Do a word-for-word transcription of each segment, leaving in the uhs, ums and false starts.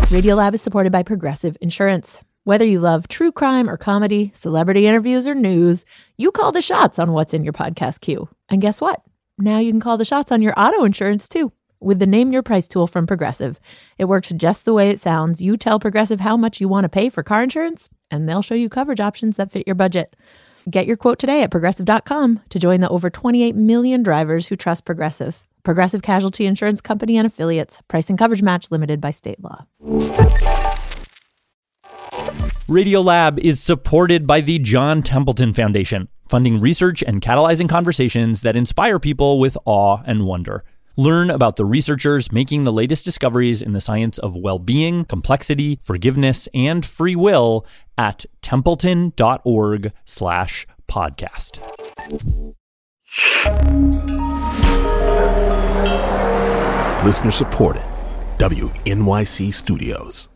Radiolab is supported by Progressive Insurance. Whether you love true crime or comedy, celebrity interviews or news, you call the shots on what's in your podcast queue. And guess what? Now you can call the shots on your auto insurance too with the Name Your Price tool from Progressive. It works just the way it sounds. You tell Progressive how much you want to pay for car insurance, and they'll show you coverage options that fit your budget. Get your quote today at progressive dot com to join the over twenty-eight million drivers who trust Progressive. Progressive Casualty Insurance Company and Affiliates. Price and coverage match limited by state law. Radiolab is supported by the John Templeton Foundation, funding research and catalyzing conversations that inspire people with awe and wonder. Learn about the researchers making the latest discoveries in the science of well-being, complexity, forgiveness, and free will at templeton.org slash podcast. Listener supported. W N Y C Studios.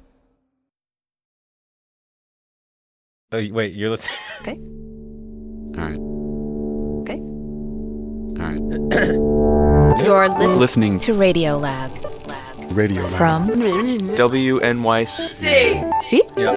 Oh, wait, you're listening. Okay. All right. Okay. All right. You're lis- listening to Radiolab. Lab. Radio Lab. From W N Y C. See? Yep.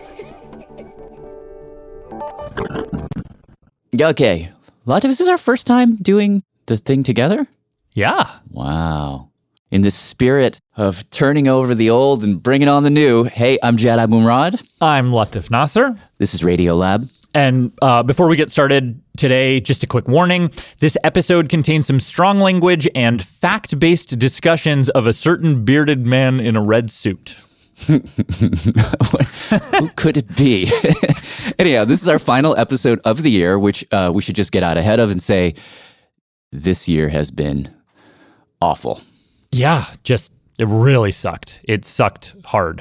Okay. Latif, is this our first time doing the thing together? Yeah. Wow. In the spirit of turning over the old and bringing on the new, hey, I'm Jad Abumrad. I'm Latif Nasser. This is Radiolab. And uh, before we get started today, just a quick warning. This episode contains some strong language and fact-based discussions of a certain bearded man in a red suit. Who could it be? Anyhow, this is our final episode of the year, which uh, we should just get out ahead of and say, this year has been awful. Yeah, just, it really sucked. It sucked hard.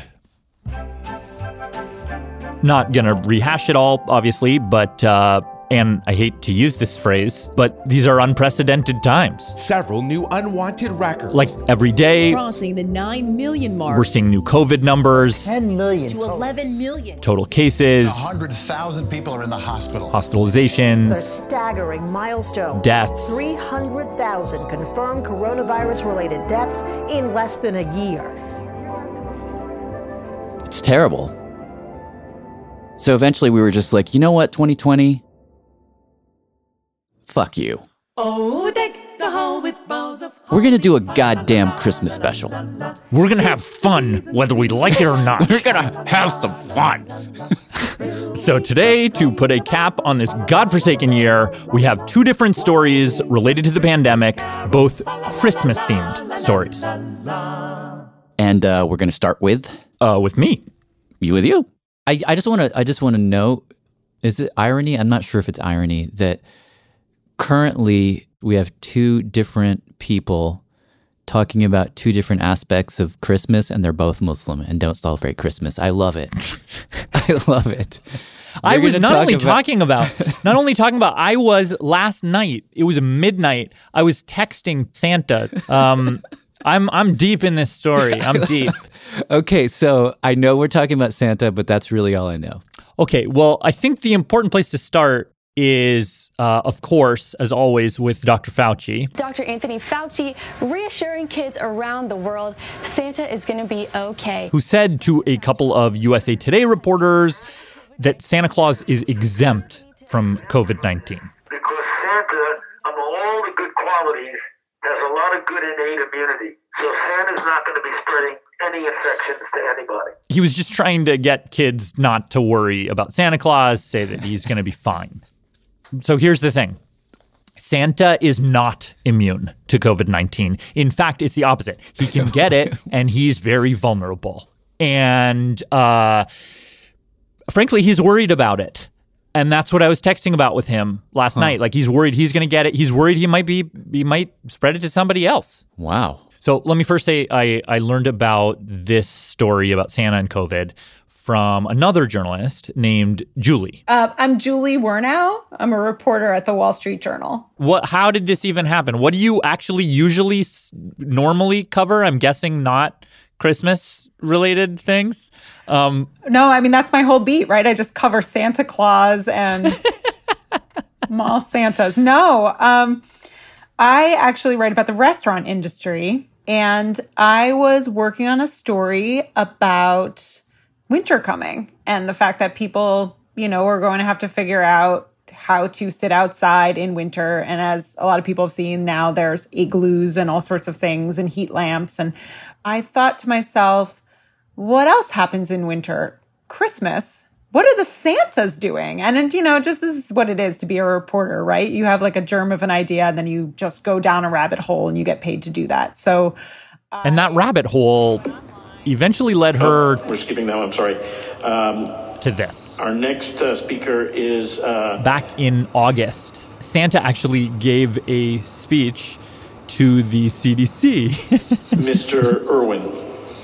Not gonna rehash it all, obviously, but, uh, and I hate to use this phrase, but these are unprecedented times. Several new unwanted records. Like every day, crossing the nine million mark. We're seeing new COVID numbers. ten million to eleven million. Total cases. one hundred thousand people are in the hospital. Hospitalizations. A staggering milestone. Deaths. three hundred thousand confirmed coronavirus-related deaths in less than a year. It's terrible. So eventually we were just like, you know what, twenty twenty? Fuck you. Oh, deck the hall with balls of We're going to do a goddamn Christmas special. We're going to have fun, whether we like it or not. We're going to have some fun. So today, to put a cap on this godforsaken year, we have two different stories related to the pandemic, both Christmas-themed stories. And uh, we're going to start with? Uh, with me. You with you. I, I just want to I just want to note, is it irony? I'm not sure if it's irony that currently we have two different people talking about two different aspects of Christmas, and they're both Muslim and don't celebrate Christmas. I love it. I love it. I was not talk only about... talking about, not only talking about, I was last night, it was midnight, I was texting Santa. Um, I'm I'm deep in this story. I'm deep. Okay, so I know we're talking about Santa, but that's really all I know. Okay, well, I think the important place to start is, uh, of course, as always, with Doctor Fauci. Doctor Anthony Fauci reassuring kids around the world Santa is going to be okay. Who said to a couple of U S A Today reporters that Santa Claus is exempt from covid nineteen. Because Santa, among all the good qualities, has a lot of good innate immunity. So Santa's not going to be spreading any infections to anybody. He was just trying to get kids not to worry about Santa Claus, say that he's going to be fine. So here's the thing. Santa is not immune to covid nineteen. In fact, it's the opposite. He can get it, and he's very vulnerable. And uh, frankly, he's worried about it. And that's what I was texting about with him last huh. night. Like, he's worried he's going to get it. He's worried he might be, he might spread it to somebody else. Wow. So let me first say I, I learned about this story about Santa and COVID from another journalist named Julie. Uh, I'm Julie Wernow. I'm a reporter at the Wall Street Journal. What? How did this even happen? What do you actually usually s- normally cover? I'm guessing not Christmas-related things. Um, no, I mean, that's my whole beat, right? I just cover Santa Claus and mall Santas. No, um, I actually write about the restaurant industry. And I was working on a story about winter coming and the fact that people, you know, are going to have to figure out how to sit outside in winter. And as a lot of people have seen now, there's igloos and all sorts of things and heat lamps. And I thought to myself, what else happens in winter? Christmas. What are the Santas doing? And, and, you know, just this is what it is to be a reporter, right? You have like a germ of an idea and then you just go down a rabbit hole and you get paid to do that. So, uh, and that rabbit hole eventually led her... Oh, we're skipping that one, I'm sorry. Um, to this. Our next uh, speaker is... Uh, Back in August, Santa actually gave a speech to the C D C. Mister Irwin.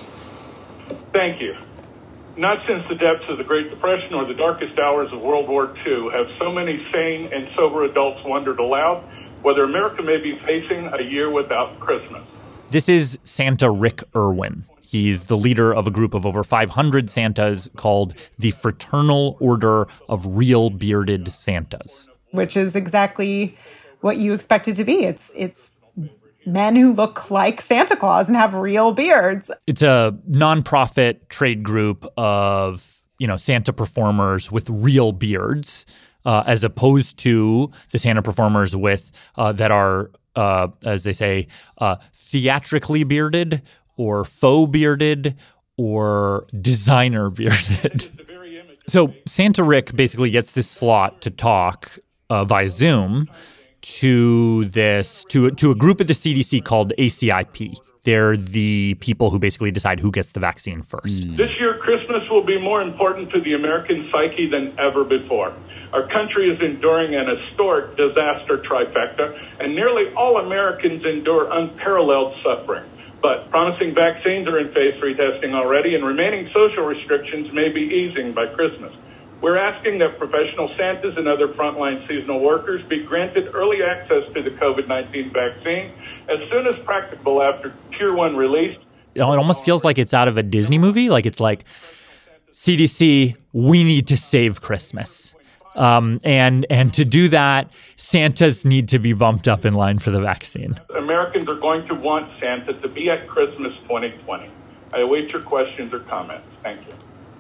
Thank you. Not since the depths of the Great Depression or the darkest hours of World War Two have so many sane and sober adults wondered aloud whether America may be facing a year without Christmas. This is Santa Rick Irwin. He's the leader of a group of over five hundred Santas called the Fraternal Order of Real Bearded Santas. Which is exactly what you expect it to be. It's it's men who look like Santa Claus and have real beards. It's a nonprofit trade group of, you know, Santa performers with real beards, uh, as opposed to the Santa performers with uh, that are, uh, as they say, uh, theatrically bearded or faux bearded or designer bearded. So Santa Rick basically gets this slot to talk uh, via Zoom to this to to a group at the C D C called A C I P. They're the people who basically decide who gets the vaccine first. This year, Christmas will be more important to the American psyche than ever before. Our country is enduring an historic disaster trifecta, and nearly all Americans endure unparalleled suffering. But promising vaccines are in phase three testing already, and remaining social restrictions may be easing by Christmas. We're asking that professional Santas and other frontline seasonal workers be granted early access to the COVID nineteen vaccine as soon as practicable after Tier one release. It almost feels like it's out of a Disney movie. Like it's like, C D C, we need to save Christmas. Um, and and to do that, Santas need to be bumped up in line for the vaccine. Americans are going to want Santa to be at Christmas twenty twenty. I await your questions or comments. Thank you.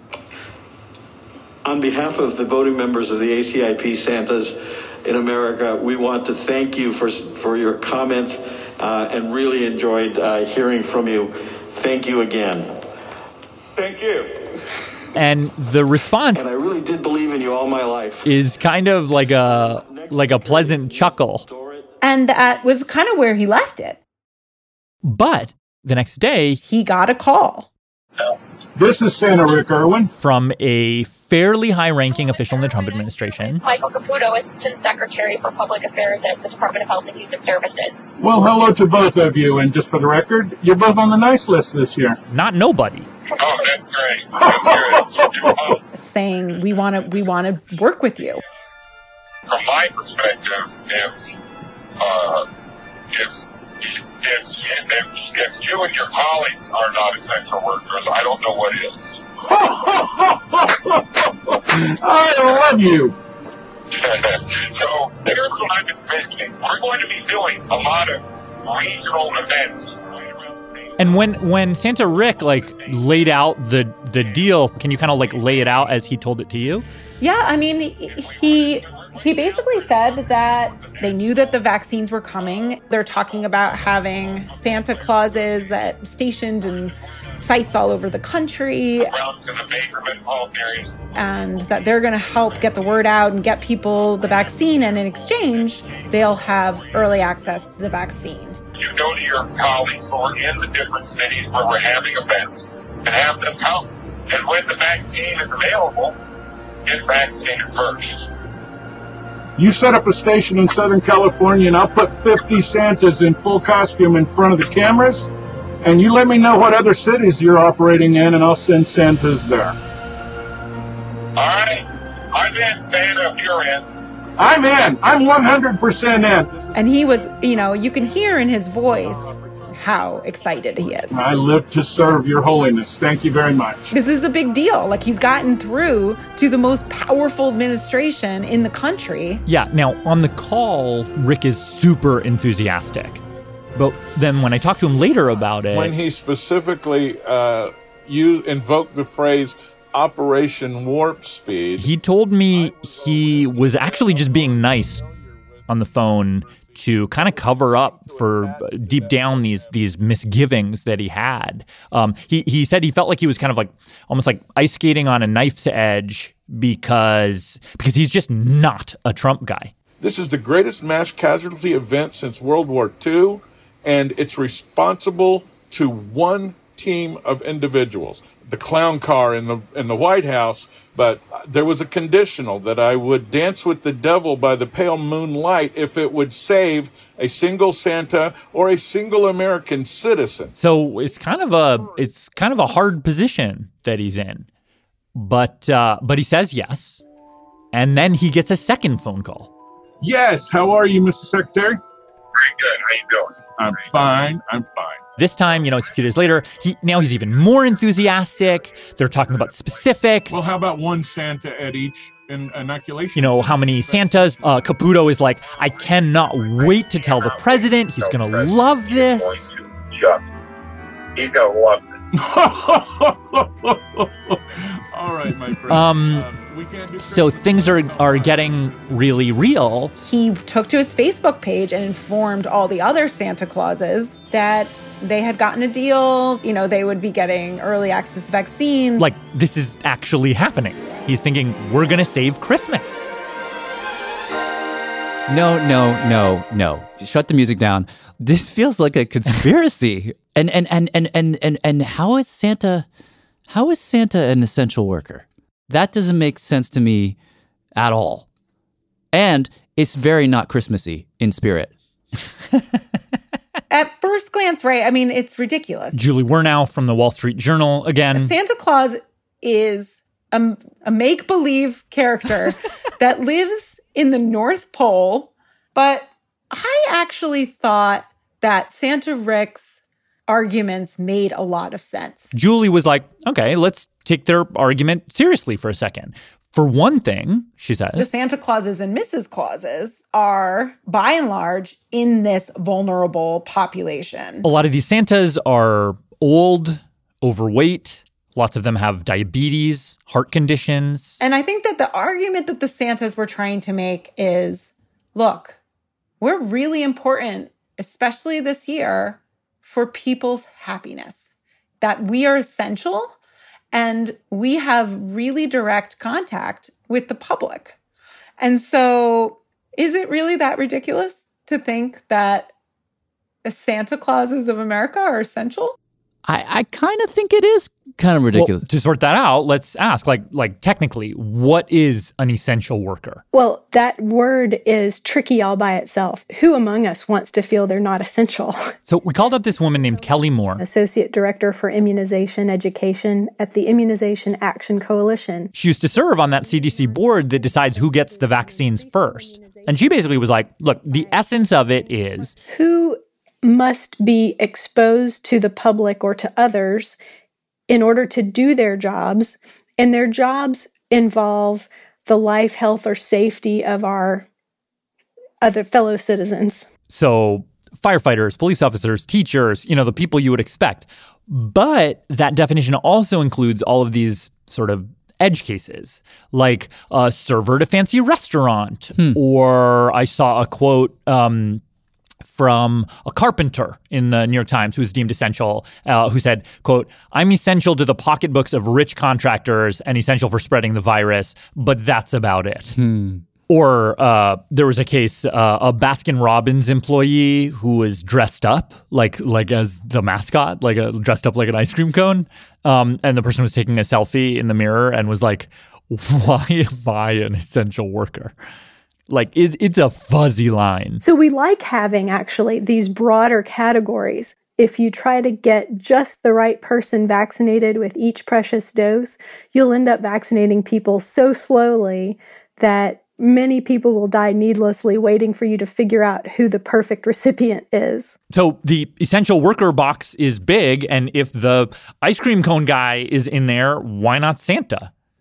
On behalf of the voting members of the A C I P Santas in America, we want to thank you for for your comments uh, and really enjoyed uh, hearing from you. Thank you again. Thank you. And the response, and I really did believe in you all my life, is kind of like a like a pleasant chuckle. And that was kind of where he left it. But the next day, he got a call. This is Santa Rick Irwin. From a fairly high-ranking official in the Trump administration. Michael Caputo, Assistant Secretary for Public Affairs at the Department of Health and Human Services. Well, hello to both of you. And just for the record, you're both on the nice list this year. Not nobody. Oh, that's great. That's great. Saying we want to we want to work with you. From my perspective, if uh, if If, if, if you and your colleagues are not essential workers, I don't know what is. I love you. So here's what I've been envisioning. We're going to be doing a lot of regional events. And when when Santa Rick like laid out the the deal, can you kind of like lay it out as he told it to you? Yeah, I mean, he he basically said that they knew that the vaccines were coming. They're talking about having Santa Clauses at, stationed in sites all over the country. And that they're going to help get the word out and get people the vaccine. And in exchange, they'll have early access to the vaccine. You go to your colleagues who are in the different cities where we're having events and have them come. And when the vaccine is available, get vaccinated first. You set up a station in Southern California and I'll put fifty Santas in full costume in front of the cameras, and you let me know what other cities you're operating in and I'll send Santas there. All right. I'm in, Santa, if you're in. I'm in. I'm one hundred percent in. And he was, you know, you can hear in his voice how excited he is. I live to serve your holiness. Thank you very much. This is a big deal. Like, he's gotten through to the most powerful administration in the country. Yeah. Now, on the call, Rick is super enthusiastic. But then when I talked to him later about it, when he specifically uh, you invoked the phrase Operation Warp Speed, he told me he was actually just being nice on the phone to kind of cover up for deep down these these misgivings that he had. Um, he he said he felt like he was kind of like almost like ice skating on a knife's edge because because he's just not a Trump guy. This is the greatest mass casualty event since World War Two, and it's responsible to one team of individuals. The clown car in the in the White House, but there was a conditional that I would dance with the devil by the pale moonlight if it would save a single Santa or a single American citizen. So it's kind of a it's kind of a hard position that he's in, but uh, but he says yes, and then he gets a second phone call. Yes, how are you, Mister Secretary? Very good. How you doing? I'm fine. I'm fine. This time, you know, it's a few days later, he now he's even more enthusiastic. They're talking about specifics. Well, how about one Santa at each in- inoculation? You know, how many Santas? Uh, Caputo is like, I cannot wait to tell the president. He's going to love this. Chuck, he's going to love it. All right, my friend. Um, um, we can't do so things are are getting really real. He took to his Facebook page and informed all the other Santa Clauses that they had gotten a deal. You know, they would be getting early access to vaccines. Like, this is actually happening. He's thinking, we're going to save Christmas. No, no, no, no. Shut the music down. This feels like a conspiracy. and, and, and, and, and, and, and how is Santa, how is Santa an essential worker? That doesn't make sense to me at all. And it's very not Christmassy in spirit. At first glance, right? I mean, it's ridiculous. Julie Wernow from the Wall Street Journal again. Santa Claus is a, a make-believe character that lives in the North Pole, but I actually thought that Santa Rick's arguments made a lot of sense. Julie was like, okay, let's take their argument seriously for a second. For one thing, she says, the Santa Clauses and Missus Clauses are, by and large, in this vulnerable population. A lot of these Santas are old, overweight. Lots of them have diabetes, heart conditions. And I think that the argument that the Santas were trying to make is, look, we're really important, especially this year, for people's happiness. That we are essential. And we have really direct contact with the public. And so is it really that ridiculous to think that the Santa Clauses of America are essential? I, I kind of think it is kind of ridiculous. Well, to sort that out, let's ask, like, like technically, what is an essential worker? Well, that word is tricky all by itself. Who among us wants to feel they're not essential? So we called up this woman named Kelly Moore, Associate Director for Immunization Education at the Immunization Action Coalition. She used to serve on that C D C board that decides who gets the vaccines first. And she basically was like, look, the essence of it is who must be exposed to the public or to others in order to do their jobs. And their jobs involve the life, health, or safety of our other fellow citizens. So firefighters, police officers, teachers, you know, the people you would expect. But that definition also includes all of these sort of edge cases, like a server at a fancy restaurant. Hmm. Or I saw a quote um, from a carpenter in the New York Times who was deemed essential, uh, who said, quote, I'm essential to the pocketbooks of rich contractors and essential for spreading the virus, but that's about it. Hmm. Or uh, there was a case, uh, a Baskin-Robbins employee who was dressed up like like as the mascot, like a, dressed up like an ice cream cone. Um, and the person was taking a selfie in the mirror and was like, why am I an essential worker? Like, it's, it's a fuzzy line. So we like having, actually, these broader categories. If you try to get just the right person vaccinated with each precious dose, you'll end up vaccinating people so slowly that many people will die needlessly waiting for you to figure out who the perfect recipient is. So the essential worker box is big, and if the ice cream cone guy is in there, why not Santa?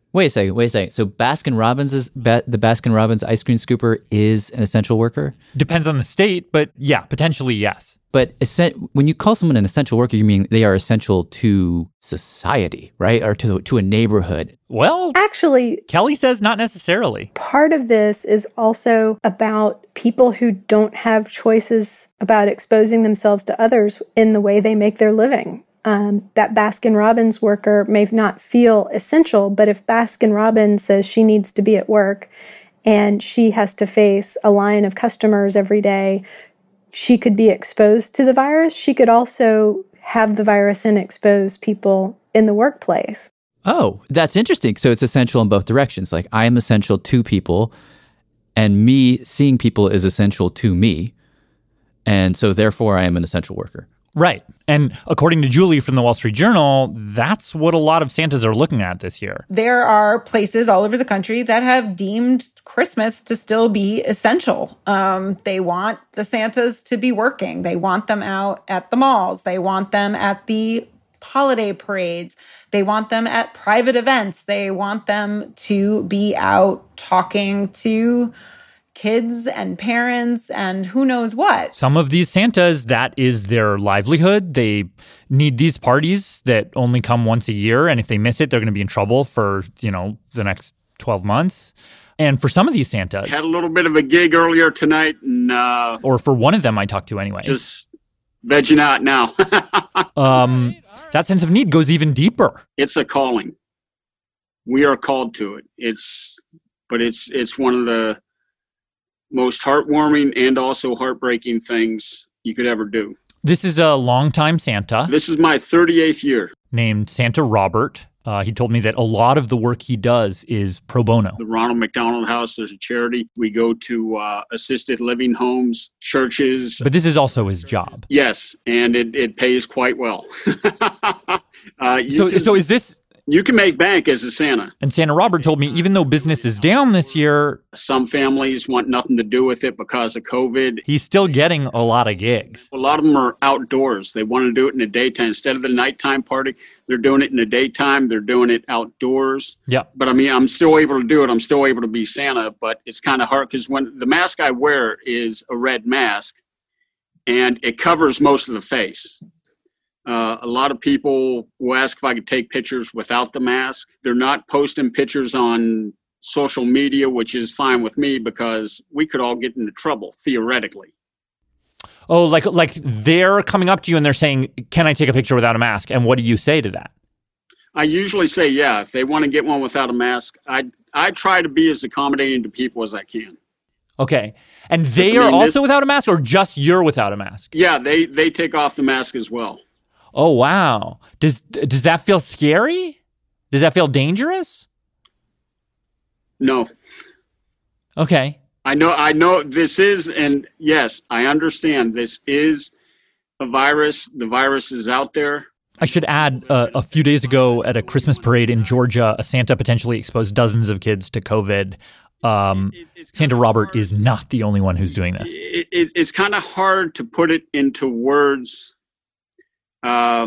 Wait a second, wait a second. So Baskin Robbins is ba- the Baskin Robbins ice cream scooper is an essential worker? Depends on the state, but yeah, potentially yes. But essen- when you call someone an essential worker, you mean they are essential to society, right? Or to to a neighborhood. Well, actually, Kelly says not necessarily. Part of this is also about people who don't have choices about exposing themselves to others in the way they make their living. Um, that Baskin Robbins worker may not feel essential, but if Baskin Robbins says she needs to be at work and she has to face a line of customers every day, she could be exposed to the virus. She could also have the virus and expose people in the workplace. Oh, that's interesting. So it's essential in both directions. Like I am essential to people and me seeing people is essential to me. And so therefore I am an essential worker. Right. And according to Julie from the Wall Street Journal, that's what a lot of Santas are looking at this year. There are places all over the country that have deemed Christmas to still be essential. Um, they want the Santas to be working. They want them out at the malls. They want them at the holiday parades. They want them at private events. They want them to be out talking to kids and parents and who knows what. Some of these Santas, that is their livelihood. They need these parties that only come once a year. And if they miss it, they're going to be in trouble for, you know, the next twelve months. And for some of these Santas. Had a little bit of a gig earlier tonight. and uh, Or for one of them I talked to anyway. Just vegging out now. um, that sense of need goes even deeper. It's a calling. We are called to it. It's, but it's it's one of the most heartwarming and also heartbreaking things you could ever do. This is a longtime Santa. This is my thirty-eighth year. Named Santa Robert. Uh, he told me that a lot of the work he does is pro bono. The Ronald McDonald House, there's a charity. We go to uh, assisted living homes, churches. But this is also his job. Yes, and it, it pays quite well. uh, so, can, so is this... You can make bank as a Santa. And Santa Robert told me even though business is down this year... Some families want nothing to do with it because of COVID. He's still getting a lot of gigs. A lot of them are outdoors. They want to do it in the daytime. Instead of the nighttime party, they're doing it in the daytime. They're doing it outdoors. Yeah. But I mean, I'm still able to do it. I'm still able to be Santa, but it's kind of hard because when the mask I wear is a red mask and it covers most of the face. Uh, a lot of people will ask if I could take pictures without the mask. They're not posting pictures on social media, which is fine with me because we could all get into trouble, theoretically. Oh, like like they're coming up to you and they're saying, can I take a picture without a mask? And what do you say to that? I usually say, yeah, if they want to get one without a mask, I I try to be as accommodating to people as I can. Okay. And they I mean, are also this, without a mask or just you're without a mask? Yeah, they, they take off the mask as well. Oh, wow. Does does that feel scary? Does that feel dangerous? No. Okay. I know I know this is, and yes, I understand this is a virus. The virus is out there. I should add, uh, a few days ago at a Christmas parade in Georgia, a Santa potentially exposed dozens of kids to COVID. Um, Santa Robert is not the only one who's doing this. It, it, it's kind of hard to put it into words. Uh,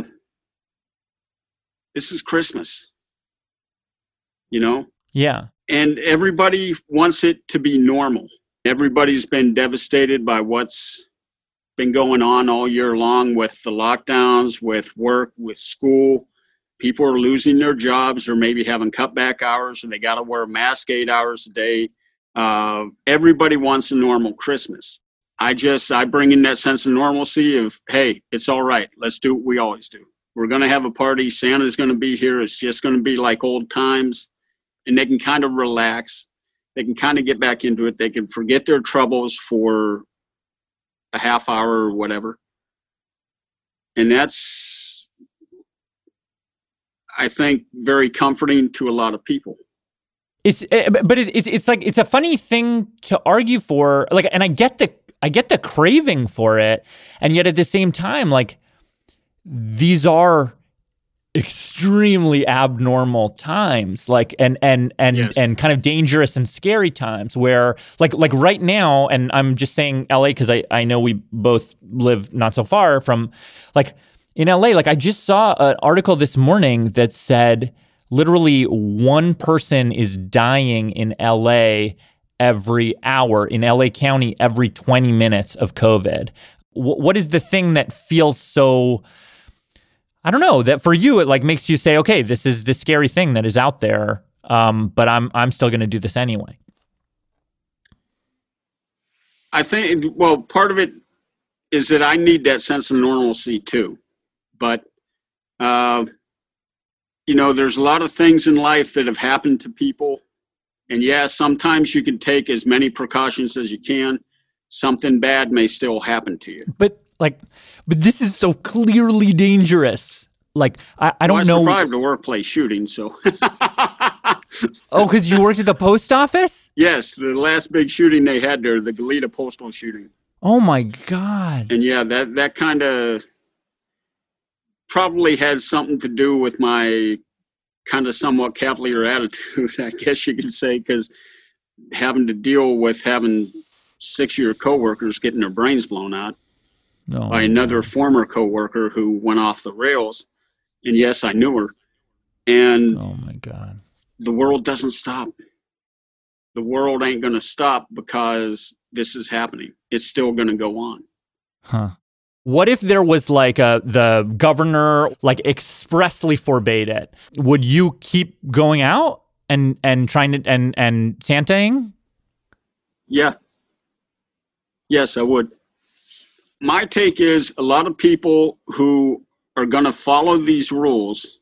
this is Christmas, you know? Yeah. And everybody wants it to be normal. Everybody's been devastated by what's been going on all year long with the lockdowns, with work, with school. People are losing their jobs or maybe having cutback hours, or they got to wear a mask eight hours a day. Uh, everybody wants a normal Christmas. I just, I bring in that sense of normalcy of, hey, it's all right. Let's do what we always do. We're going to have a party. Santa's going to be here. It's just going to be like old times. And they can kind of relax. They can kind of get back into it. They can forget their troubles for a half hour or whatever. And that's, I think, very comforting to a lot of people. It's, but it's, it's like, it's a funny thing to argue for. Like, and I get the, I get the craving for it. And yet at the same time, like, these are extremely abnormal times, like, and, and, and, yes. and kind of dangerous and scary times where, like, like right now, and I'm just saying L A because I, I know we both live not so far from, like, in L A, like, I just saw an article this morning that said, literally one person is dying in L A every hour, in L A County every twenty minutes of COVID. W- what is the thing that feels so, I don't know, that for you, it like makes you say, okay, this is the scary thing that is out there, um, but I'm I'm still going to do this anyway? I think, well, part of it is that I need that sense of normalcy too. But, uh, you know, there's a lot of things in life that have happened to people. And yeah, sometimes you can take as many precautions as you can. Something bad may still happen to you. But like, but this is so clearly dangerous. Like, I, I don't well, I know. I survived a workplace shooting, so. Oh, because you worked at the post office? Yes, the last big shooting they had there, the Goleta postal shooting. Oh my God. And yeah, that, that kind of probably had something to do with my kind of somewhat cavalier attitude, I guess you could say, because having to deal with having six-year coworkers getting their brains blown out oh by another God. former coworker who went off the rails. And yes, I knew her. And oh my God. The world doesn't stop. The world ain't going to stop because this is happening. It's still going to go on. Huh. What if there was like a, the governor like expressly forbade it? Would you keep going out and, and trying to, and, and Santaing? Yeah. Yes, I would. My take is a lot of people who are going to follow these rules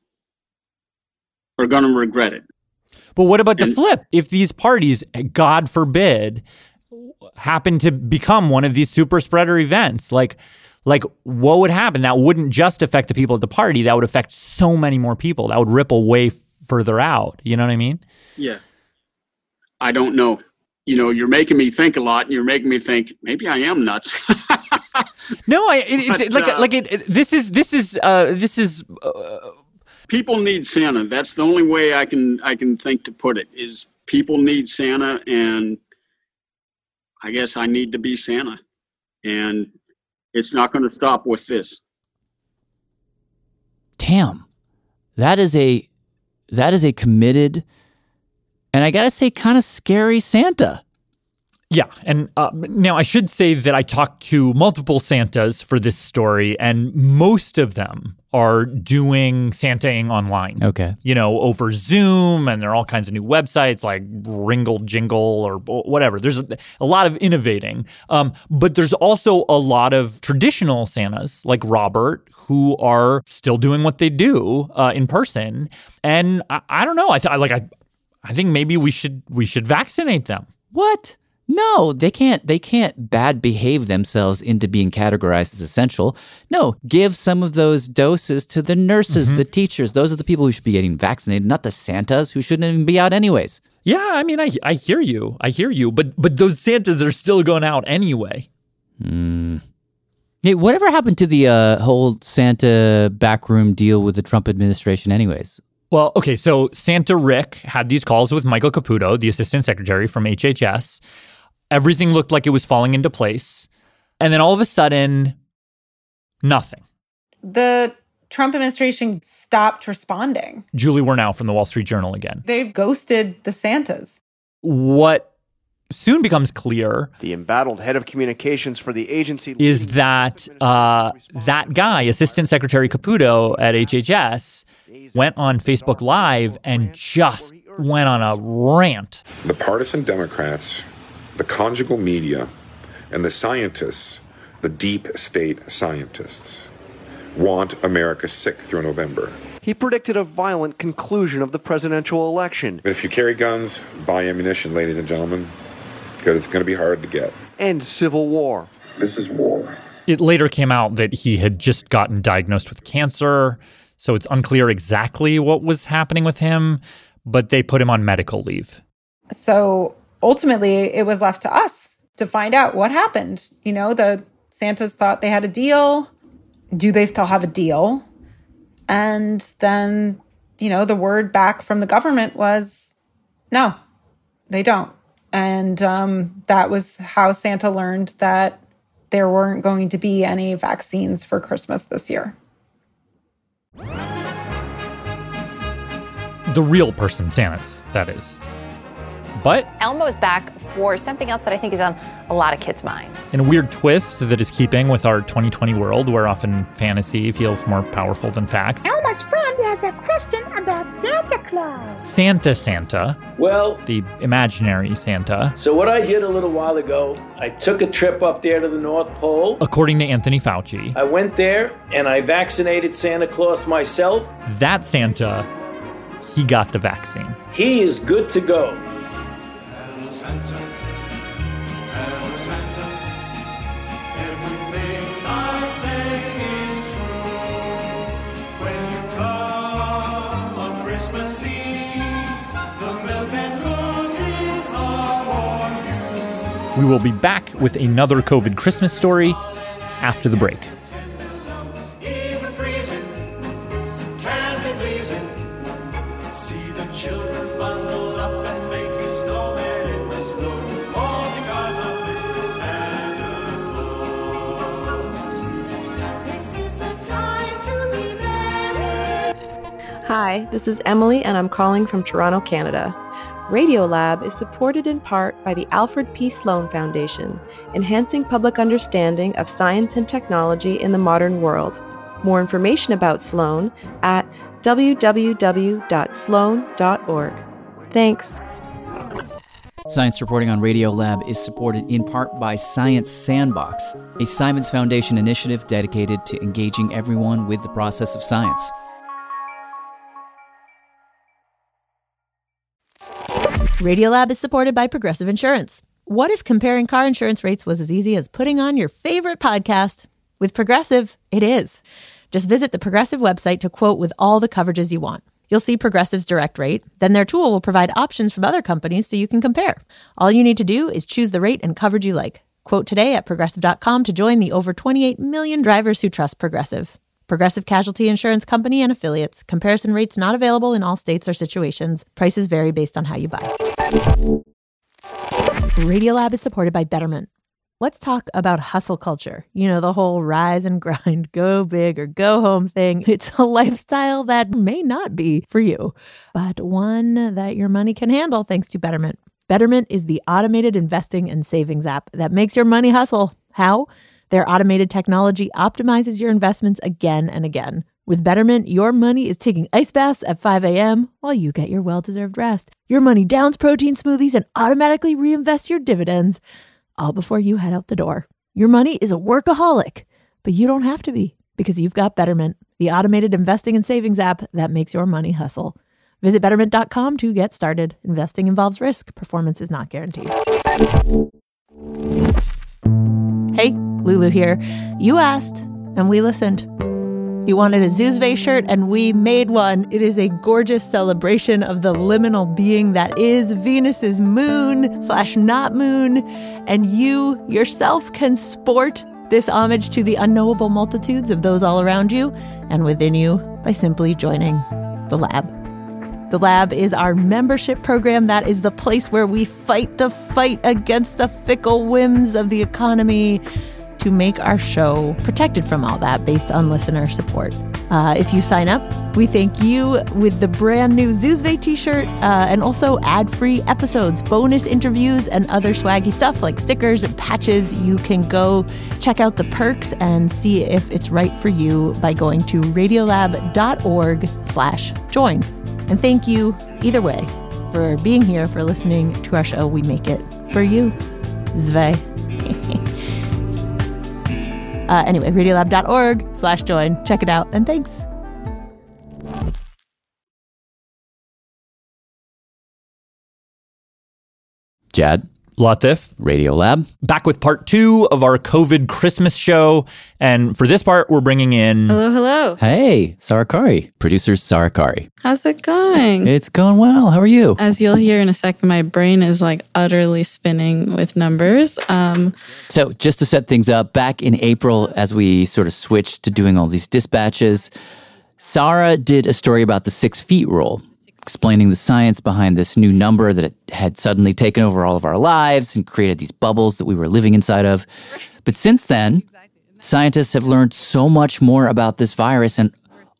are going to regret it. But what about and, the flip? If these parties, God forbid, happen to become one of these super spreader events, like, like what would happen? That wouldn't just affect the people at the party. That would affect so many more people. That would ripple way f- further out. You know what I mean? Yeah. I don't know. You know, you're making me think a lot, and you're making me think maybe I am nuts. No, I, it, but, it's like uh, like it, it. This is this is uh, this is. Uh, people need Santa. That's the only way I can I can think to put it. Is people need Santa, and I guess I need to be Santa, and it's not going to stop with this. Damn, that is a that is a committed, and I gotta say, kind of scary Santa. Yeah, and uh, now I should say that I talked to multiple Santas for this story, and most of them are doing Santaing online. Okay. You know, over Zoom, and there are all kinds of new websites like Ringle Jingle or whatever. There's a, a lot of innovating, um, but there's also a lot of traditional Santas like Robert who are still doing what they do uh, in person. And I, I don't know. I th- like I, I think maybe we should we should vaccinate them. What? No, they can't they can't bad behave themselves into being categorized as essential. No, give some of those doses to the nurses, mm-hmm. the teachers. Those are the people who should be getting vaccinated, not the Santas who shouldn't even be out anyways. Yeah, I mean, I I hear you. I hear you. But but those Santas are still going out anyway. Mm. Hey, whatever happened to the uh, whole Santa backroom deal with the Trump administration anyways? Well, okay, so Santa Rick had these calls with Michael Caputo, the assistant secretary from H H S. Everything looked like it was falling into place. And then all of a sudden, nothing. The Trump administration stopped responding. Julie Wernow from the Wall Street Journal again. They've ghosted the Santas. What soon becomes clear, the embattled head of communications for the agency, is that uh, that guy, Assistant Secretary Caputo at H H S, went on Facebook Live and just went on a rant. The partisan Democrats, the conjugal media, and the scientists, the deep state scientists, want America sick through November. He predicted a violent conclusion of the presidential election. If you carry guns, buy ammunition, ladies and gentlemen, because it's going to be hard to get. And civil war. This is war. It later came out that he had just gotten diagnosed with cancer, so it's unclear exactly what was happening with him, but they put him on medical leave. So ultimately, it was left to us to find out what happened. You know, the Santas thought they had a deal. Do they still have a deal? And then, you know, the word back from the government was, no, they don't. And um, that was how Santa learned that there weren't going to be any vaccines for Christmas this year. The real person Santas, that is. But Elmo's back for something else that I think is on a lot of kids' minds. in a weird twist that is keeping with our twenty twenty world, where often fantasy feels more powerful than facts, Elmo's friend has a question about Santa Claus. Santa Santa, Well, the imaginary Santa, so what I did a little while ago, I took a trip up there to the North Pole. according to Anthony Fauci, I went there and I vaccinated Santa Claus myself. that Santa, he got the vaccine. He is good to go. Santa, hello Santa, everything I say is true. When you come on Christmas Eve, the milk and cookies are for you. We will be back with another COVID Christmas story after the break. Even freezing can be pleasing. See the children bundled up and make a snowman in the snow, all because of Mister Santa Claus. This is the time to be merry. Hi, this is Emily, and I'm calling from Toronto, Canada. Radiolab is supported in part by the Alfred P. Sloan Foundation, enhancing public understanding of science and technology in the modern world. More information about Sloan at w w w dot sloan dot org. Thanks. Science reporting on Radiolab is supported in part by Science Sandbox, a Simons Foundation initiative dedicated to engaging everyone with the process of science. Radiolab is supported by Progressive Insurance. What if comparing car insurance rates was as easy as putting on your favorite podcast? With Progressive, it is. Just visit the Progressive website to quote with all the coverages you want. You'll see Progressive's direct rate. Then their tool will provide options from other companies so you can compare. All you need to do is choose the rate and coverage you like. Quote today at progressive dot com to join the over twenty-eight million drivers who trust Progressive. Progressive Casualty Insurance Company and Affiliates. Comparison rates not available in all states or situations. Prices vary based on how you buy. Radiolab is supported by Betterment. Let's talk about hustle culture. You know, the whole rise and grind, go big or go home thing. It's a lifestyle that may not be for you, but one that your money can handle thanks to Betterment. Betterment is the automated investing and savings app that makes your money hustle. How? Their automated technology optimizes your investments again and again. With Betterment, your money is taking ice baths at five a.m. while you get your well-deserved rest. Your money downs protein smoothies and automatically reinvests your dividends, all before you head out the door. Your money is a workaholic, but you don't have to be because you've got Betterment, the automated investing and savings app that makes your money hustle. Visit betterment dot com to get started. Investing involves risk. Performance is not guaranteed. Hey, Lulu here. You asked, and we listened. You wanted a Zuzve shirt, and we made one. It is a gorgeous celebration of the liminal being that is Venus's moon slash not moon, and you yourself can sport this homage to the unknowable multitudes of those all around you and within you by simply joining the lab. The Lab is our membership program. That is the place where we fight the fight against the fickle whims of the economy to make our show protected from all that based on listener support. Uh, if you sign up, we thank you with the brand new Zuzve t-shirt uh, and also ad-free episodes, bonus interviews, and other swaggy stuff like stickers and patches. You can go check out the perks and see if it's right for you by going to radiolab dot org slash join. And thank you, either way, for being here, for listening to our show. We make it for you. Zve. uh, anyway, radiolab dot org slash join. Check it out, and thanks. Jad. Latif. Radiolab. Back with part two of our COVID Christmas show. And for this part, we're bringing in... Hello, hello. Hey, Sarakari. Producer Sarakari. How's it going? It's going well. How are you? As you'll hear in a second, my brain is like utterly spinning with numbers. Um, so just to set things up, back in April, as we sort of switched to doing all these dispatches, Sarah did a story about the six feet rule, explaining the science behind this new number that had suddenly taken over all of our lives and created these bubbles that we were living inside of. But since then, scientists have learned so much more about this virus, and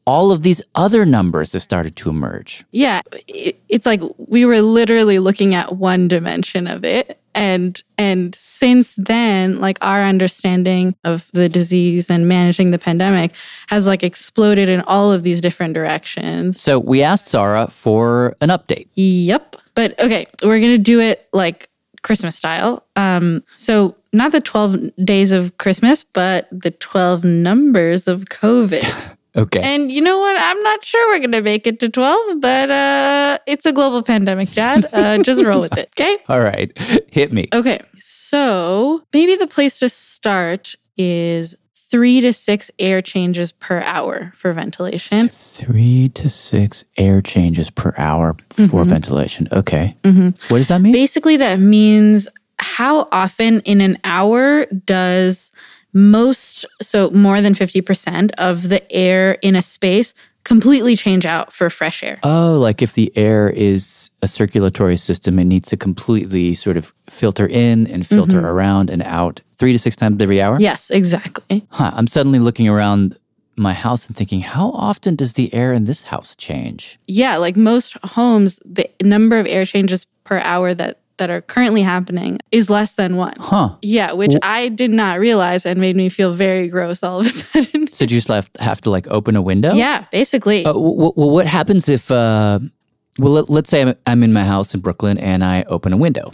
all of these other numbers that started to emerge. Yeah, it, it's like we were literally looking at one dimension of it. And and since then, like our understanding of the disease and managing the pandemic has like exploded in all of these different directions. So we asked Sarah for an update. Yep. But okay, we're going to do it like Christmas style. Um, so not the twelve days of Christmas, but the twelve numbers of COVID. Okay. And you know what? I'm not sure we're going to make it to twelve, but uh, it's a global pandemic, Jad. Uh, just roll with it, okay? All right. Hit me. Okay. So maybe the place to start is three to six air changes per hour for ventilation. Three to six air changes per hour for Mhm. ventilation. Okay. Mhm. What does that mean? Basically, that means how often in an hour does most, so more than fifty percent of the air in a space completely change out for fresh air. Oh, like if the air is a circulatory system, it needs to completely sort of filter in and filter Mhm. around and out three to six times every hour? Yes, exactly. Huh. I'm suddenly looking around my house and thinking, how often does the air in this house change? Yeah, like most homes, the number of air changes per hour that that are currently happening is less than one. Huh. Yeah, which Wh- I did not realize and made me feel very gross all of a sudden. So you just have, have to like open a window? Yeah, basically. Uh, w- w- well, what happens if, uh, well, let, let's say I'm, I'm in my house in Brooklyn and I open a window.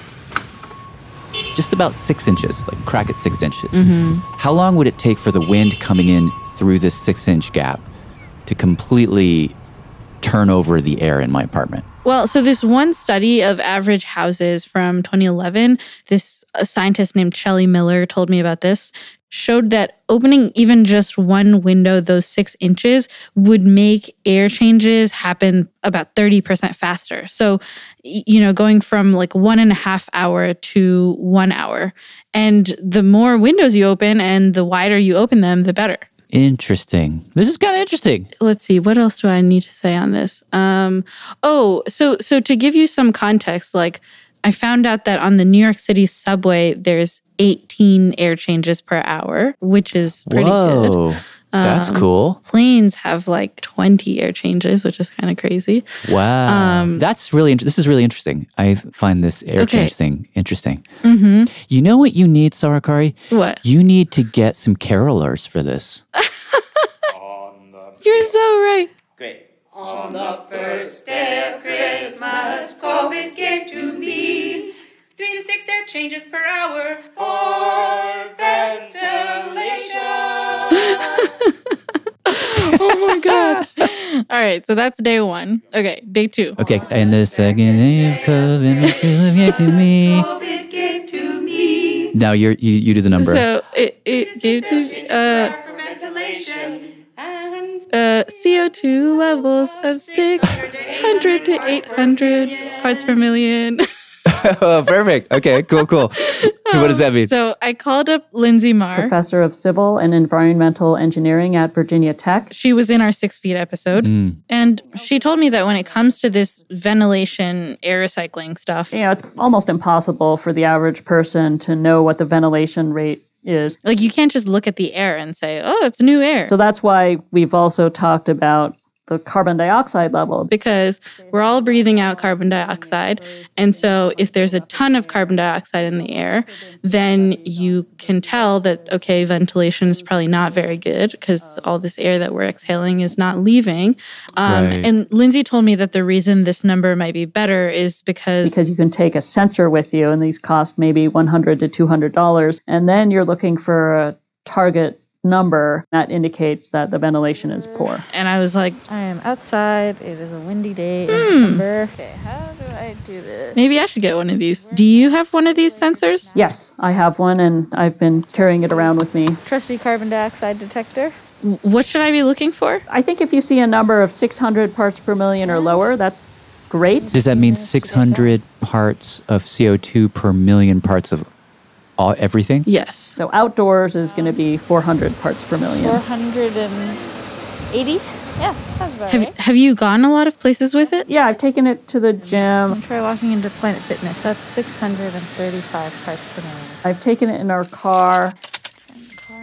Just about six inches, like crack it six inches. Mhm. How long would it take for the wind coming in through this six inch gap to completely turn over the air in my apartment? Well, so this one study of average houses from twenty eleven, this a scientist named Shelley Miller told me about this, showed that opening even just one window, those six inches, would make air changes happen about thirty percent faster. So, y- you know, going from like one and a half hour to one hour. And the more windows you open and the wider you open them, the better. Interesting. This is kind of interesting. Let's see, what else do I need to say on this? Um, oh, so so to give you some context, like I found out that on the New York City subway, there's eighteen air changes per hour, which is pretty Whoa, good. that's Um, cool. Planes have like twenty air changes, which is kind of crazy. Wow. Um, That's really, int- this is really interesting. I find this air Okay. change thing interesting. Mm-hmm. You know what you need, Sarakari? What? You need to get some carolers for this. You're so right. Great. On the first day of Christmas, COVID gave to me three to six air changes per hour for ventilation. Oh my God. All right, so that's day one. Okay, day two. Okay, and the second day of COVID, COVID gave to me. COVID gave to me Now you're, you you do the number. So it, it gave to uh, for ventilation. uh, C O two levels of six hundred to eight hundred parts per million. Oh, perfect. Okay, cool, cool. So what does that mean? So I called up Lindsay Marr. Professor of Civil and Environmental Engineering at Virginia Tech. She was in our Six Feet episode. Mm. And she told me that when it comes to this ventilation, air recycling stuff, You know, it's almost impossible for the average person to know what the ventilation rate is. like you can't just look at the air and say, oh, it's new air. So that's why we've also talked about the carbon dioxide level. Because we're all breathing out carbon dioxide. And so if there's a ton of carbon dioxide in the air, then you can tell that, okay, ventilation is probably not very good because all this air that we're exhaling is not leaving. Um, Right. And Lindsay told me that the reason this number might be better is because Because you can take a sensor with you, and these cost maybe one hundred to two hundred dollars. And then you're looking for a target number that indicates that the ventilation is poor. And I was like, I am outside. It is a windy day in Hmm. December. Okay, how do I do this? maybe I should get one of these. Do you have one of these sensors? Yes, I have one, and I've been carrying it around with me. Trusty carbon dioxide detector. What should I be looking for? I think if you see a number of six hundred parts per million or lower, that's great. Does that mean six hundred parts of C O two per million parts of all everything? Yes. So outdoors is going to be four hundred parts per million. four hundred eighty? Yeah, sounds about Have, right. have you gone a lot of places with it? Yeah, I've taken it to the gym. Try walking into Planet Fitness. That's six hundred thirty-five parts per million. I've taken it in our car.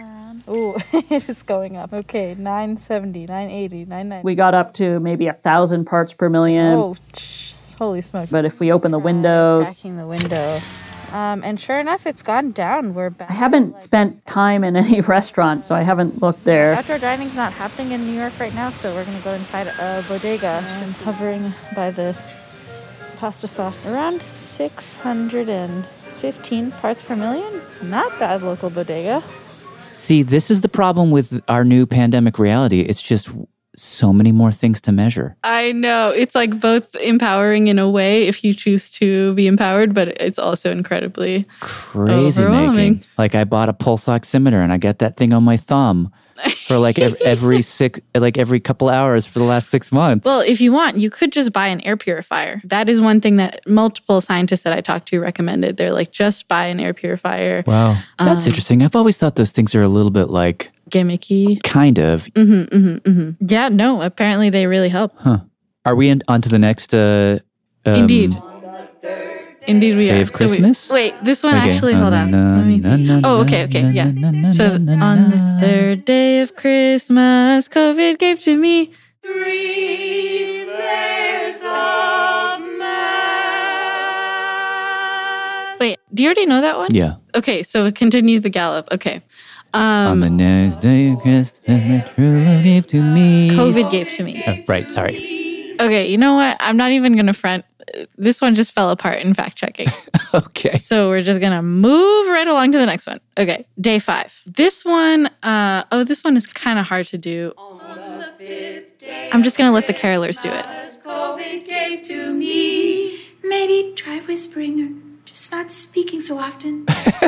Ooh, it is going up. Okay, nine seventy, nine eighty, nine ninety. We got up to maybe a thousand parts per million. Oh, sh- holy smokes. But if we open the windows, Cracking the window. Um, and sure enough, it's gone down. We're back. I haven't spent time in any restaurant, so I haven't looked there. Outdoor dining's not happening in New York right now, so we're going to go inside a bodega. I'm hovering by the pasta sauce. Around six hundred fifteen parts per million. Not bad, local bodega. See, this is the problem with our new pandemic reality. It's just so many more things to measure. I know. It's like both empowering in a way if you choose to be empowered, but it's also incredibly Crazy overwhelming. making. Like I bought a pulse oximeter and I got that thing on my thumb for like every, every six, like every couple hours for the last six months. Well, if you want, you could just buy an air purifier. That is one thing that multiple scientists that I talked to recommended. They're like, just buy an air purifier. Wow. That's Um, interesting. I've always thought those things are a little bit like Gimmicky. kind of. Mm-hmm, mm-hmm, mm-hmm. Yeah, no, apparently they really help. Huh. Are we in, on to the next? Uh, um, Indeed. Indeed we Day are. of So we- Christmas? wait, this one Okay. actually, hold on. Let me think. Oh, okay, okay, yes. So on the third day of Christmas, COVID gave to me three layers of mass. Wait, do you already know that one? Yeah. Okay, so continue the gallop. Okay. Um, on the next day of Christmas, my true love gave to me. COVID gave to me. Oh, right, sorry. Okay, you know what? I'm not even going to front. This one just fell apart in fact checking. Okay. So we're just going to move right along to the next one. Okay, day five. This one, uh, oh, this one is kind of hard to do. I'm just going to let the carolers do it. COVID gave to me. Maybe try whispering or just not speaking so often.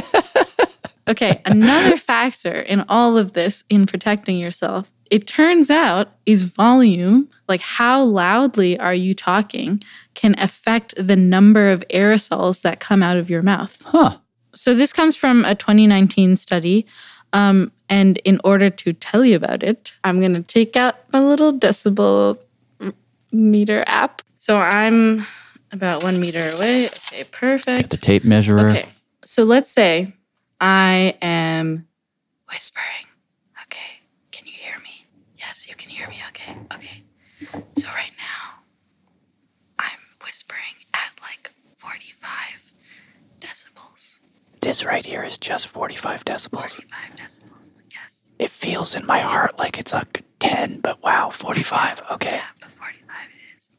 Okay, another factor in all of this in protecting yourself, it turns out is volume, like how loudly are you talking, can affect the number of aerosols that come out of your mouth. Huh. So this comes from a twenty nineteen study. Um, and in order to tell you about it, I'm going to take out my little decibel meter app. So I'm about one meter away. Okay, perfect. Got the tape measurer. Okay, so let's say I am whispering. Okay, can you hear me? Yes, you can hear me. Okay, okay. So right now, I'm whispering at like forty-five decibels. This right here is just forty-five decibels. forty-five decibels, yes. It feels in my heart like it's a ten, but wow, forty-five. Okay. Yeah, but forty-five it is.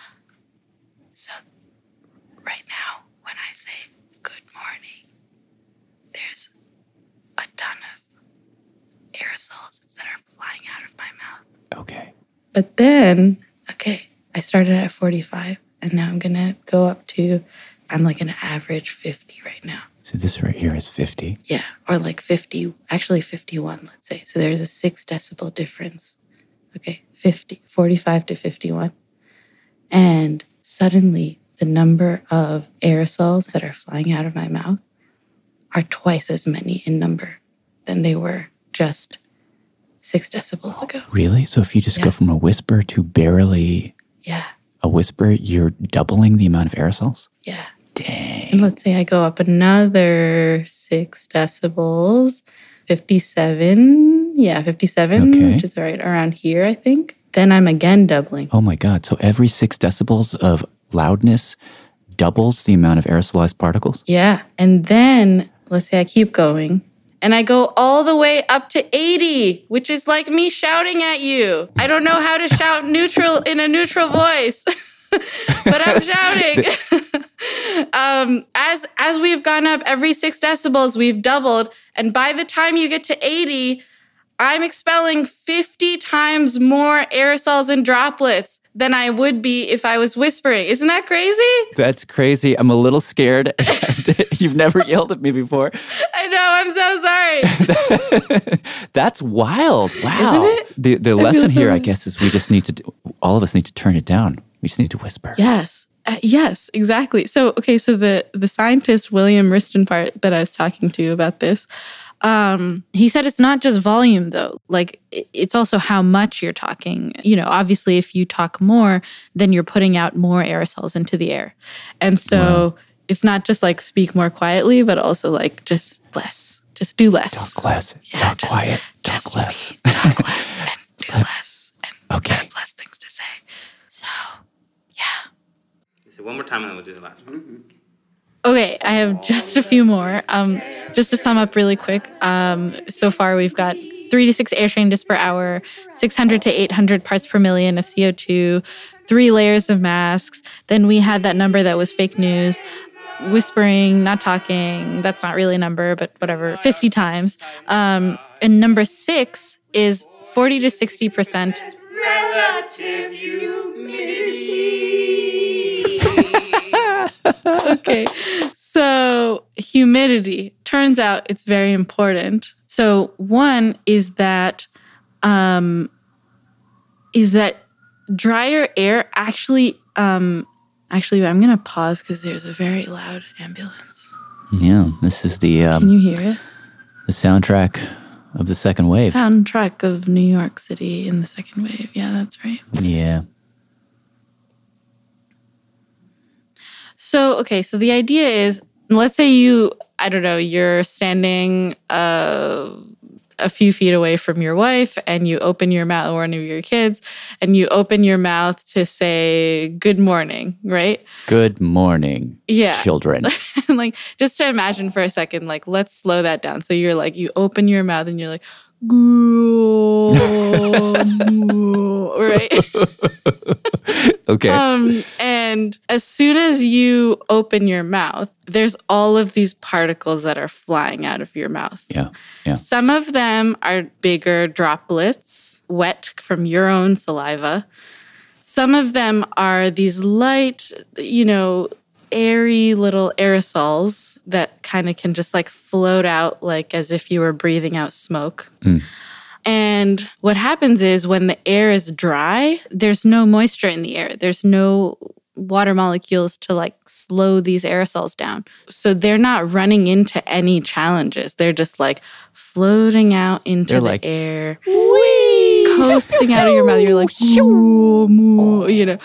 So right now, when I say good morning, there's a ton of aerosols that are flying out of my mouth. Okay. But then, okay, I started at forty-five, and now I'm gonna go up to, I'm like an average fifty right now. So this right here is fifty. Yeah, or like fifty, actually fifty-one, let's say. So there's a six decibel difference. Okay, fifty, forty-five to fifty-one. And suddenly, the number of aerosols that are flying out of my mouth are twice as many in number than they were just six decibels ago. Really? So if you just Yeah. go from a whisper to barely Yeah, a whisper, you're doubling the amount of aerosols? yeah. Dang. And let's say I go up another six decibels, fifty-seven. Yeah, fifty-seven, Okay. which is right around here, I think. Then I'm again doubling. Oh my God. So every six decibels of loudness doubles the amount of aerosolized particles? Yeah. And then let's say I keep going and I go all the way up to eighty, which is like me shouting at you. I don't know how to shout neutral in a neutral voice, but I'm shouting. um, as as we've gone up every six decibels, we've doubled. And by the time you get to eighty, I'm expelling fifty times more aerosols and droplets than I would be if I was whispering. Isn't that crazy? That's crazy. I'm a little scared. You've never yelled at me before. I know, I'm so sorry. That's wild. Wow. Isn't it? The the I lesson feel so here, I weird. guess, is we just need to, do, all of us need to turn it down. We just need to whisper. Yes. Uh, yes, exactly. So, okay, so the, the scientist, William Ristenpart, that I was talking to about this, um, he said it's not just volume, though. Like, it- it's also how much you're talking. You know, obviously, if you talk more, then you're putting out more aerosols into the air. And so it's not just like speak more quietly, but also like just less. Just do less. Talk less. Yeah, talk just, quiet. Just talk less. Maybe talk less and do less and okay. have less things to say. So, yeah. So one more time and then we'll do the last one. Okay, I have just a few more. Um, just to sum up really quick, um, so far we've got three to six air changes per hour, six hundred to eight hundred parts per million of C O two, three layers of masks. Then we had that number that was fake news, whispering, not talking. That's not really a number, but whatever, fifty times. Um, and number six is forty to sixty percent. Relative humidity. Okay, so humidity. Turns out it's very important. So one is that, um, is that drier air actually, um, actually, I'm going to pause because there's a very loud ambulance. Yeah, this is the um, Can you hear it? the soundtrack of the second wave. Soundtrack of New York City in the second wave. Yeah, that's right. Yeah. So, okay, so the idea is, let's say you, I don't know, you're standing uh, a few feet away from your wife and you open your mouth, or one of your kids, and you open your mouth to say good morning, right? Good morning, Yeah. children. Like, just to imagine for a second, like, let's slow that down. So you're like, you open your mouth and you're like, good, right? Okay. Um, and as soon as you open your mouth, there's all of these particles that are flying out of your mouth. Yeah. Yeah. Some of them are bigger droplets, wet from your own saliva. Some of them are these light, you know, airy little aerosols that kind of can just like float out like as if you were breathing out smoke. Mm. And what happens is when the air is dry, there's no moisture in the air. There's no water molecules to like slow these aerosols down. So they're not running into any challenges. They're just like floating out into They're the like, air, coasting out of your mouth. You're like, moo, moo, you know.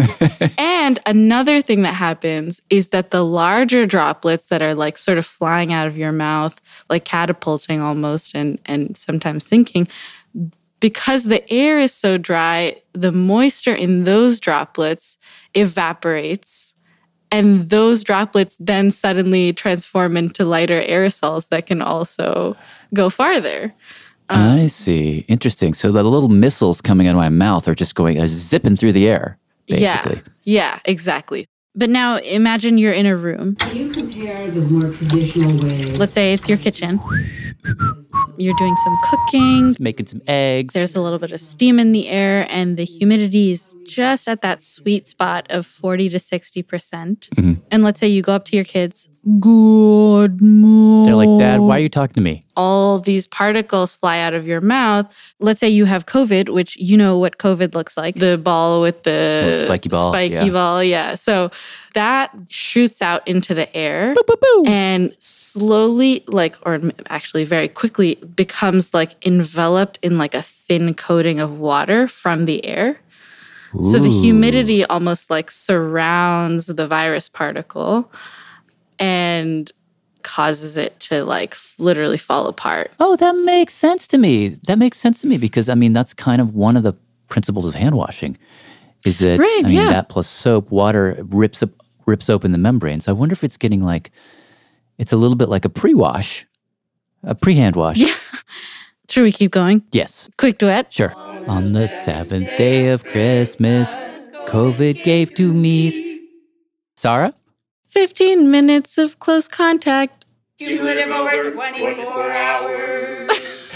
And another thing that happens is that the larger droplets that are like sort of flying out of your mouth, like catapulting almost and, and sometimes sinking, because the air is so dry, the moisture in those droplets evaporates. And those droplets then suddenly transform into lighter aerosols that can also go farther. I see. Interesting. So the little missiles coming out of my mouth are just going, uh, zipping through the air, basically. Yeah, yeah, exactly. But now imagine you're in a room. Can you compare the more traditional way? Let's say it's your kitchen. You're doing some cooking. Making some eggs. There's a little bit of steam in the air, and the humidity is just at that sweet spot of forty to sixty percent. Mm-hmm. And let's say you go up to your kids, good morning. They're like, Dad, why are you talking to me? All these particles fly out of your mouth. Let's say you have COVID, which you know what COVID looks like. The ball with the Little spiky ball, Spiky yeah. ball, yeah. So that shoots out into the air Boop, boop, boop. and slowly, like, or actually very quickly, becomes like enveloped in like a thin coating of water from the air. Ooh. So the humidity almost like surrounds the virus particle and causes it to like literally fall apart. Oh, that makes sense to me. That makes sense to me because, I mean, that's kind of one of the principles of hand washing is that, Right, I mean, yeah. that plus soap, water rips up, rips open the membranes. I wonder if it's getting like, it's a little bit like a pre-wash, a pre-hand wash. Yeah. Should we keep going? Yes. Quick duet. Sure. On the seventh day of Christmas, COVID gave to me. Sarah? fifteen minutes of close contact. You live over twenty-four hours.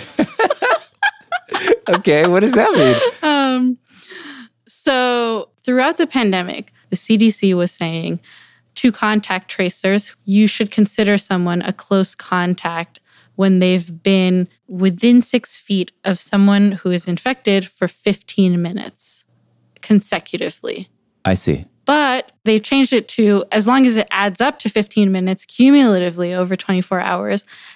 Okay, what does that mean? Um, so throughout the pandemic, the C D C was saying to contact tracers, you should consider someone a close contact when they've been within six feet of someone who is infected for fifteen minutes consecutively. I see. But they've changed it to as long as it adds up to fifteen minutes cumulatively over twenty-four hours,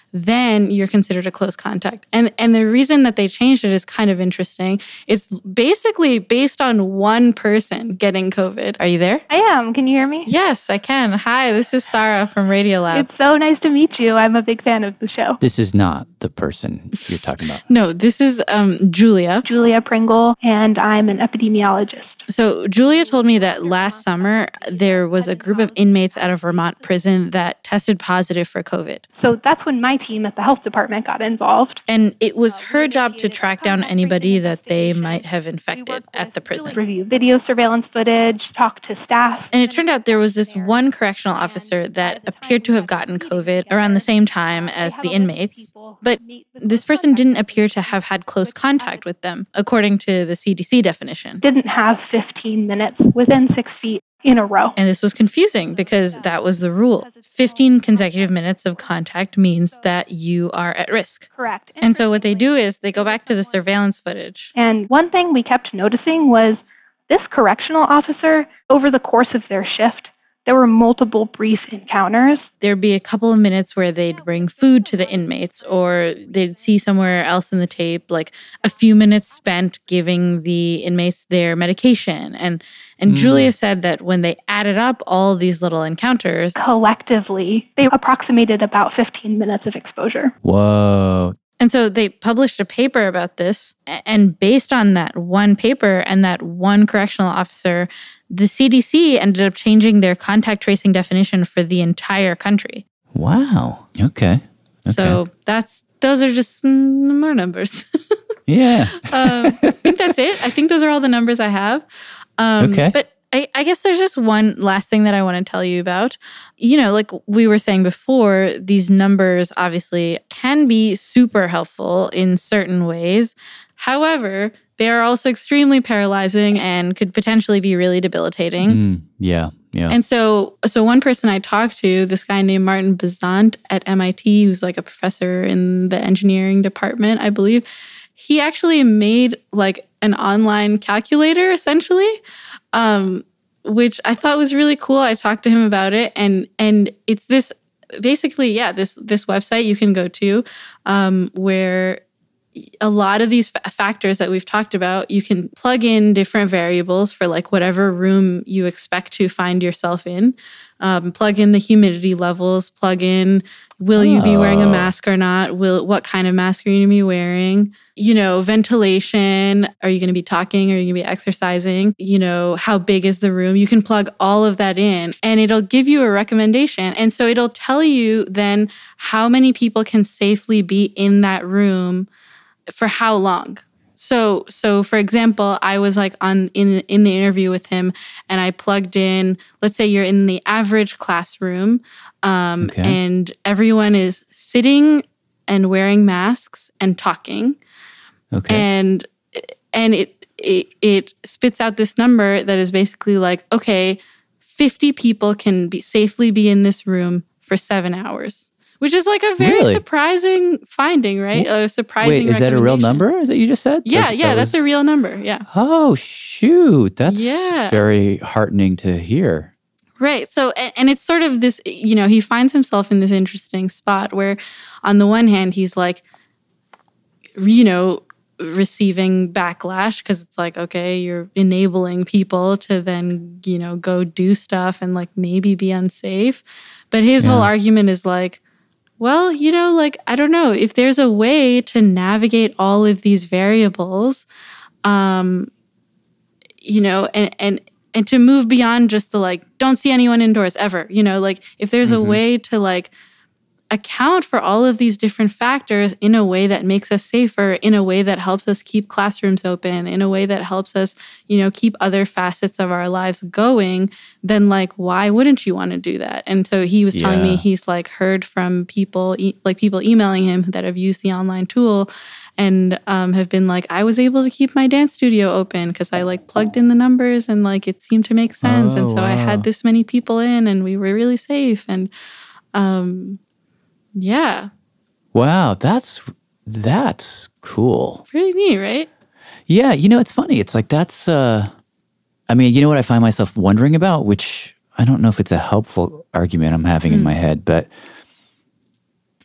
then you're considered a close contact. And and the reason that they changed it is kind of interesting. It's basically based on one person getting COVID. Are you there? I am. Can you hear me? Yes, I can. Hi, this is Sarah from Radiolab. It's so nice to meet you. I'm a big fan of the show. This is not the person you're talking about. No, this is um, Julia. Julia Pringle, and I'm an epidemiologist. So Julia told me that last summer there was a group of inmates out of Vermont prison that tested positive for COVID. So that's when my team at the health department got involved. And it was her job to track down anybody that they might have infected at the prison. Review video surveillance footage, talk to staff. And it turned out there was this one correctional officer that appeared to have gotten COVID around the same time as the inmates. But this person didn't appear to have had close contact with them, according to the C D C definition. Didn't have fifteen minutes within six feet in a row. And this was confusing because that was the rule. fifteen consecutive minutes of contact means that you are at risk. Correct. And so what they do is they go back to the surveillance footage. And one thing we kept noticing was this correctional officer, over the course of their shift, there were multiple brief encounters. There'd be a couple of minutes where they'd bring food to the inmates, or they'd see somewhere else in the tape, like a few minutes spent giving the inmates their medication. And and mm. Julia said that when they added up all these little encounters, collectively, they approximated about fifteen minutes of exposure. Whoa. And so they published a paper about this, and based on that one paper and that one correctional officer, the C D C ended up changing their contact tracing definition for the entire country. Wow. Okay. okay. So that's those are just more numbers. Yeah. um, I think that's it. I think those are all the numbers I have. Um, okay. But I, I guess there's just one last thing that I want to tell you about. You know, like we were saying before, these numbers obviously can be super helpful in certain ways. However, they are also extremely paralyzing and could potentially be really debilitating. Mm, yeah, yeah. And so so one person I talked to, this guy named Martin Bezant at M I T, who's like a professor in the engineering department, I believe, he actually made like an online calculator, essentially, um, which I thought was really cool. I talked to him about it, and and it's this, basically, yeah, this this website you can go to um, where a lot of these f- factors that we've talked about, you can plug in different variables for like whatever room you expect to find yourself in. Um, plug in the humidity levels, plug in, will you be wearing a mask or not? Will what kind of mask are you going to be wearing? You know, ventilation, are you going to be talking? Are you going to be exercising? You know, how big is the room? You can plug all of that in and it'll give you a recommendation. And so it'll tell you then how many people can safely be in that room for how long. So, so for example, I was like on in in the interview with him, and I plugged in. Let's say you're in the average classroom, um, Okay. and everyone is sitting and wearing masks and talking, Okay. and and it it it spits out this number that is basically like, okay, fifty people can be safely be in this room for seven hours. Which is like a very Really? surprising finding, right? A surprising Wait, is that a real recommendation. number that you just said? Yeah, That's- yeah, that that's was- a real number. Yeah. Oh, shoot. That's Yeah. very heartening to hear. Right. So, and, and it's sort of this, you know, he finds himself in this interesting spot where, on the one hand, he's like, you know, receiving backlash because it's like, okay, you're enabling people to then, you know, go do stuff and like maybe be unsafe. But his whole Yeah. argument is like, well, you know, like, I don't know, if there's a way to navigate all of these variables, um, you know, and, and, and to move beyond just the like, don't see anyone indoors ever, you know, like if there's Mhm. a way to like account for all of these different factors in a way that makes us safer, in a way that helps us keep classrooms open, in a way that helps us, you know, keep other facets of our lives going, then like, why wouldn't you want to do that? And so he was telling me Yeah. he's like heard from people, e- like people emailing him that have used the online tool and um, have been like, I was able to keep my dance studio open because I like plugged in the numbers and like it seemed to make sense. Oh, and so I wow. had this many people in and we were really safe. And um, yeah, Wow, that's that's cool. pretty neat, right? Yeah, you know, it's funny. It's like that's uh I mean, you know what I find myself wondering about, which I don't know if it's a helpful argument I'm having in Mm. my head, but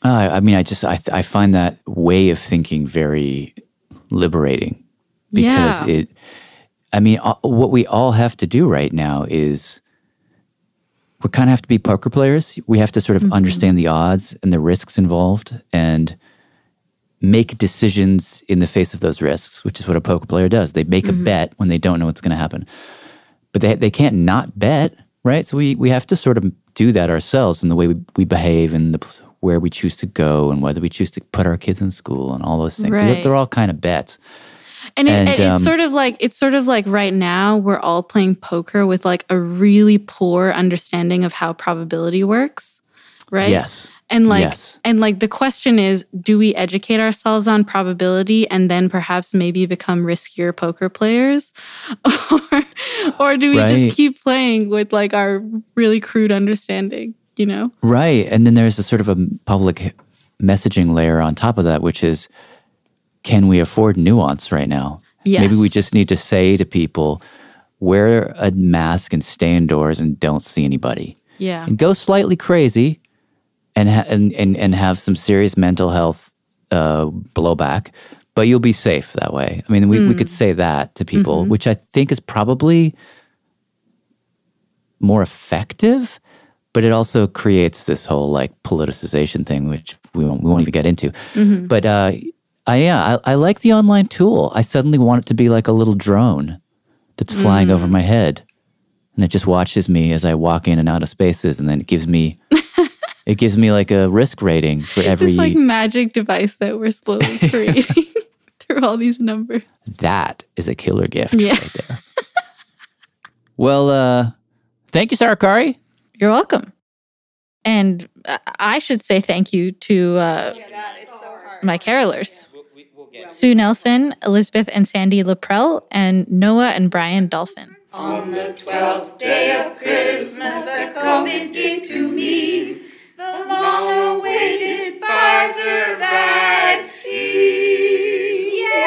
Uh, I mean, I just I I find that way of thinking very liberating because Yeah. it. I mean, uh, what we all have to do right now is we kind of have to be poker players. We have to sort of Mhm. understand the odds and the risks involved and make decisions in the face of those risks, which is what a poker player does. They make Mhm. a bet when they don't know what's going to happen. But they they can't not bet, right? So we, we have to sort of do that ourselves in the way we, we behave and the, where we choose to go and whether we choose to put our kids in school and all those things. They're, Right. they're all kind of bets. And, it, And, it- um, it's sort of like it's sort of like right now we're all playing poker with like a really poor understanding of how probability works, right? Yes. And like Yes. and like the question is, do we educate ourselves on probability and then perhaps maybe become riskier poker players? or or do we Right. just keep playing with like our really crude understanding, you know? Right. And then there's a sort of a public messaging layer on top of that, which is, can we afford nuance right now? Yes. Maybe we just need to say to people, wear a mask and stay indoors and don't see anybody. Yeah. And go slightly crazy and, ha- and, and, and have some serious mental health uh, blowback, but you'll be safe that way. I mean, we, we Mm. could say that to people, Mhm. which I think is probably more effective, but it also creates this whole like politicization thing, which we won't, we won't even get into. Mhm. But uh, I, yeah, I, I like the online tool. I suddenly want it to be like a little drone that's flying Mm. over my head, and it just watches me as I walk in and out of spaces, and then it gives me it gives me like a risk rating for every. This like magic device that we're slowly creating through all these numbers. That is a killer gift Yeah. right there. Well, uh, thank you, Sarah Kari. You're welcome. And uh, I should say thank you to uh, my carolers. Sue Nelson, Elizabeth and Sandy Laprelle, and Noah and Brian Dolphin. On the twelfth day of Christmas, the COVID gave to me the long-awaited Pfizer vaccine.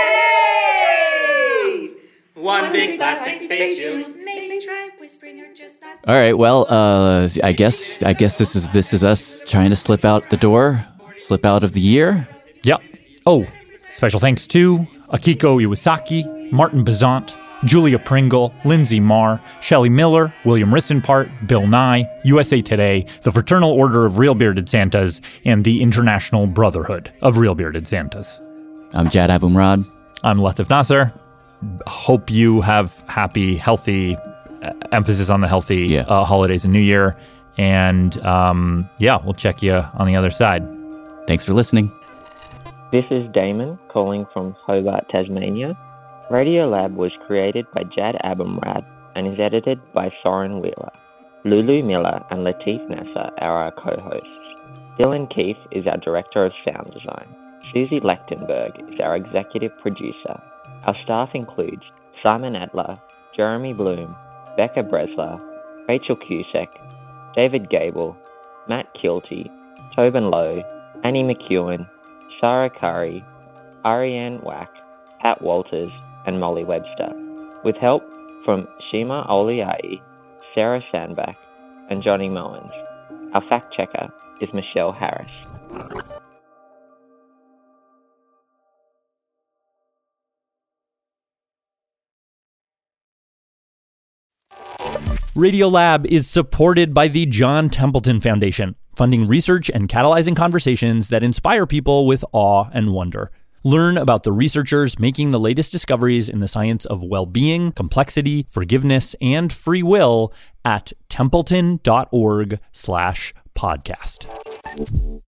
Yay! One big plastic face shield. Make me try whispering or just not. All right. Well, uh, I guess I guess this is this is us trying to slip out the door, slip out of the year. Yep. Oh, special thanks to Akiko Iwasaki, Martin Bazant, Julia Pringle, Lindsay Marr, Shelley Miller, William Ristenpart, Bill Nye, U S A Today, the Fraternal Order of Real Bearded Santas, and the International Brotherhood of Real Bearded Santas. I'm Jad Abumrad. I'm Latif Nasser. Hope you have happy, healthy, uh, emphasis on the healthy Yeah. uh, holidays and New Year. And um, yeah, we'll check you on the other side. Thanks for listening. This is Damon calling from Hobart, Tasmania. Radiolab was created by Jad Abumrad and is edited by Soren Wheeler. Lulu Miller and Latif Nasser are our co-hosts. Dylan Keefe is our Director of Sound Design. Susie Lechtenberg is our Executive Producer. Our staff includes Simon Adler, Jeremy Bloom, Becca Bresler, Rachel Cusack, David Gable, Matt Kilty, Tobin Lowe, Annie McEwen, Sarah Curry, Ariane Wack, Pat Walters, and Molly Webster, with help from Shima Oliai, Sarah Sandbach, and Johnny Mowens. Our fact checker is Michelle Harris. Radiolab is supported by the John Templeton Foundation, funding research and catalyzing conversations that inspire people with awe and wonder. Learn about the researchers making the latest discoveries in the science of well-being, complexity, forgiveness, and free will at templeton dot org slash podcast.